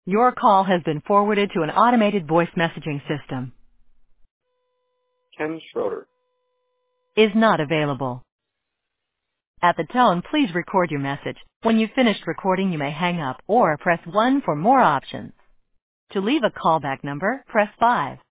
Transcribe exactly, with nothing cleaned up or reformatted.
Your call has been forwarded to an automated voice messaging system. Ken Schroeder. Is not available. At the tone, please record your message. When you've finished recording, you may hang up or press one for more options. To leave a callback number, press five.